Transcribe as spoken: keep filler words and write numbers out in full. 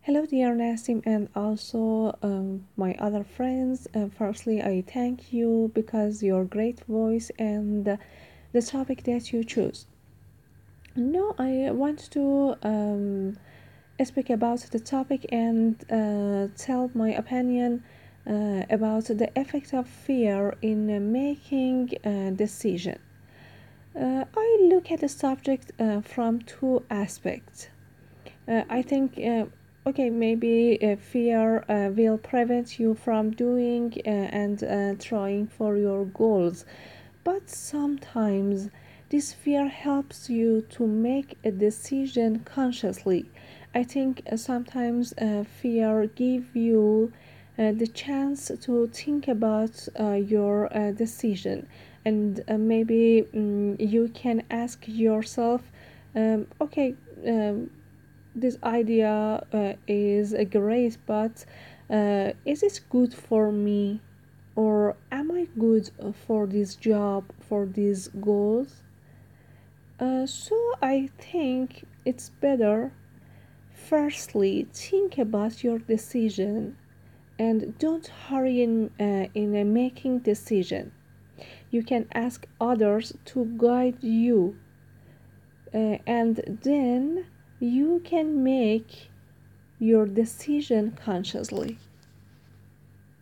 Hello, dear Nassim, and also um, my other friends. Uh, firstly, I thank you because your great voice and uh, the topic that you choose. No, I want to um, speak about the topic and uh, tell my opinion uh, about the effect of fear in uh, making a decision. Uh, I look at the subject uh, from two aspects. Uh, I think, uh, okay, maybe uh, fear uh, will prevent you from doing uh, and uh, trying for your goals, but sometimes this fear helps you to make a decision consciously. I think uh, sometimes uh, fear give you uh, the chance to think about uh, your uh, decision, and uh, maybe um, you can ask yourself, um, okay. Um, this idea uh, is uh, great, but uh, is it good for me? Or am I good uh, for this job, for these goals? Uh, so I think it's better. Firstly, think about your decision and don't hurry in, uh, in uh, making decision. You can ask others to guide you, uh, and then you can make your decision consciously.